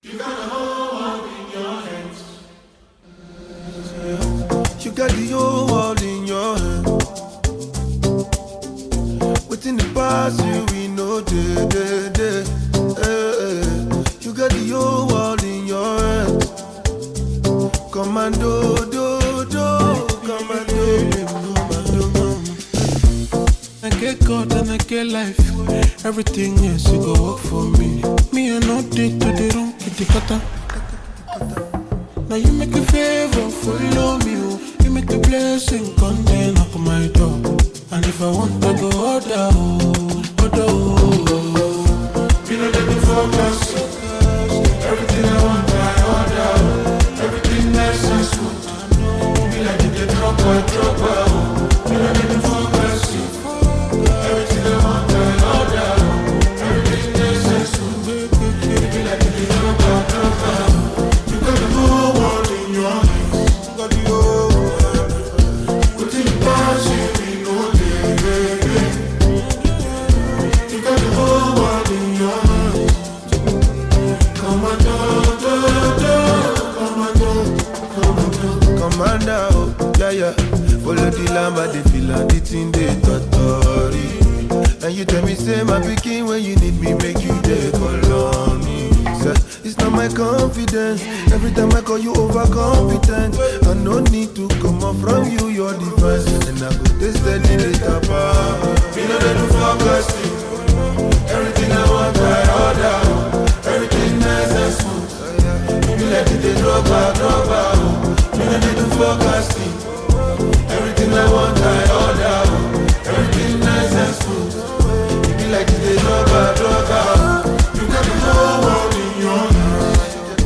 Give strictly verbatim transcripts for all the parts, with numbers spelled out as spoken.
You got the whole world in your hands. You got the whole world in your hands. Within the past, you we know day, day, day. Hey, you got the whole world in your hands. Commando, do, do, commando, commando. I get God and I get life. Everything else you go work for me. Me and no day to the wrong kitty cutter. Now you make a favor, follow me. Oh. You make a blessing, come then knock on my door. And if I want to go order, oh, order, oh. You know that the focus. Everything I want, I order. Everything nice and smooth. Be like you get drop by drop by. You know that the focus. Everything I want, I order. Everything nice and smooth. Be like you get drop by drop by. You got the whole world in your hands. You got the whole world. Within the past, you know day. You got the whole world in your hands. Commando, do, do, commando, commando. Commander, oh, yeah, yeah. Follow the lamba, they feel like the thing they totori. And you tell me, say my picking when you need me, make you dey call on me. Say, it's not my confidence. Every time I call you overcompetent. I no need to come up from you, your defense. And I go this steady later, pa. Me know they do forecasting. Everything I want, I order. Everything nice and smooth. Me like it, they drop out, drop out. Me know they do forecasting. Everything I want, I order. Everything nice and smooth. Me like it, they drop out, drop out. You got the whole world in your hands.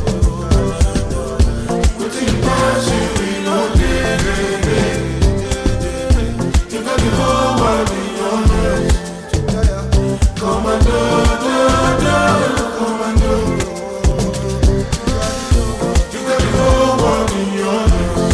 Within the past, you know day. You got the whole world in your hands. Commando, do, do, commando. You got the whole world in your hands.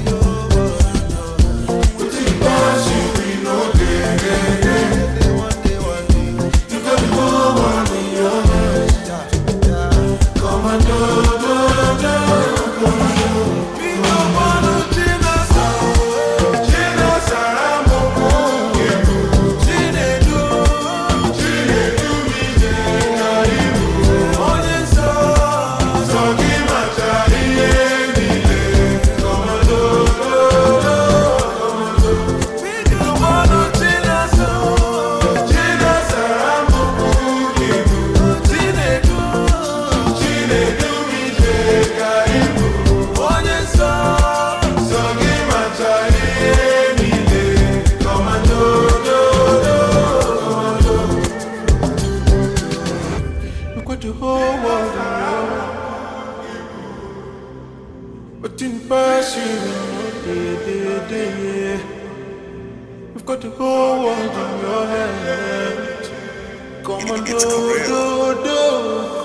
Within the past, you know day. You got the whole world in your hands. Commando, do, do, commando. Got the whole world in your hands. But in the past, you know, day, day, day. You've got the whole world in your hands. Come on, do, do, do.